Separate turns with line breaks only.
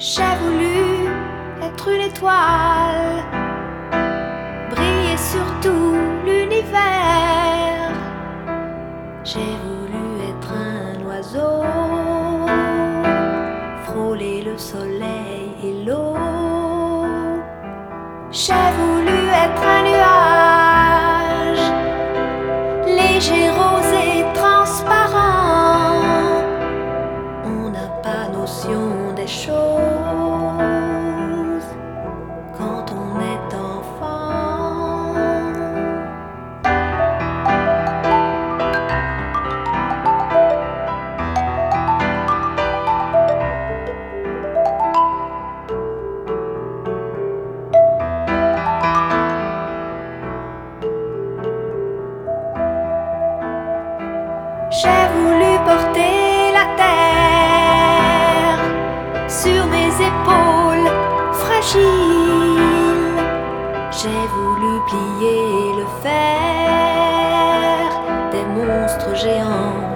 J'ai voulu être une étoile, briller sur tout l'univers. J'ai voulu être un oiseau, frôler le soleil et l'eau. J'ai voulu être un nuage, léger, rosé, transparent. On n'a pas notion des choses quand on est enfant. J'ai voulu porter la terre sur mes épaules fragiles. J'ai voulu plier le fer des monstres géants